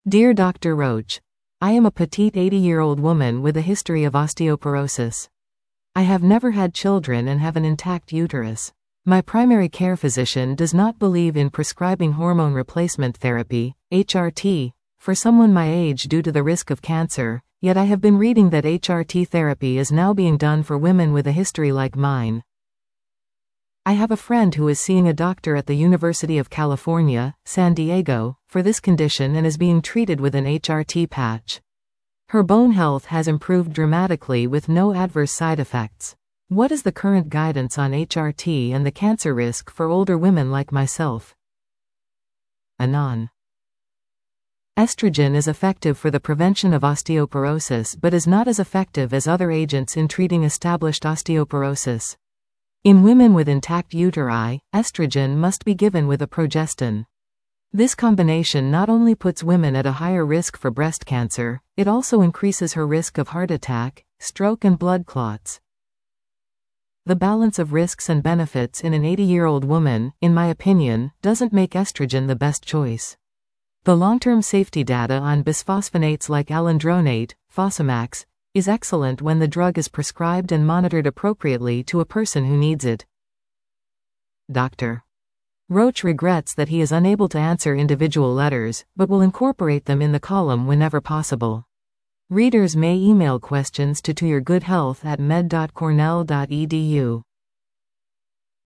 Dear Dr. Roach, I am a petite 80-year-old woman with a history of osteoporosis. I have never had children and have an intact uterus. My primary care physician does not believe in prescribing hormone replacement therapy, HRT, for someone my age due to the risk of cancer, yet I have been reading that HRT therapy is now being done for women with a history like mine. I have a friend who is seeing a doctor at the University of California, San Diego, for this condition and is being treated with an HRT patch. Her bone health has improved dramatically with no adverse side effects. What is the current guidance on HRT and the cancer risk for older women like myself? Anon. Estrogen is effective for the prevention of osteoporosis but is not as effective as other agents in treating established osteoporosis. In women with intact uteri, estrogen must be given with a progestin. This combination not only puts women at a higher risk for breast cancer, it also increases her risk of heart attack, stroke and blood clots. The balance of risks and benefits in an 80-year-old woman, in my opinion, doesn't make estrogen the best choice. The long-term safety data on bisphosphonates like alendronate, Fosamax, is excellent when the drug is prescribed and monitored appropriately to a person who needs it. Dr. Roach regrets that he is unable to answer individual letters, but will incorporate them in the column whenever possible. Readers may email questions to yourgoodhealth@med.cornell.edu.